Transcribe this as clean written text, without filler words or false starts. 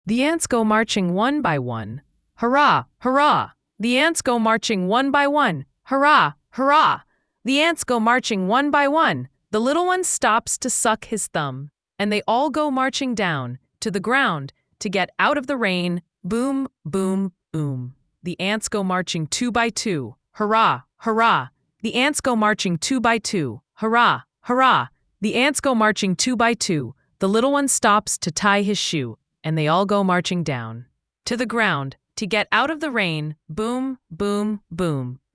The ants go marching one by one. Hurrah, hurrah! The ants go marching one by one. Hurrah, hurrah! The ants go marching one by one. The little one stops to suck his thumb, and they all go marching down to the ground to get out of the rain. Boom, boom, boom. The ants go marching two by two. Hurrah, hurrah! The ants go marching two by two. Hurrah, hurrah! The ants go marching two by two. The little one stops to tie his shoe, and they all go marching down to the ground to get out of the rain. Boom, boom, boom.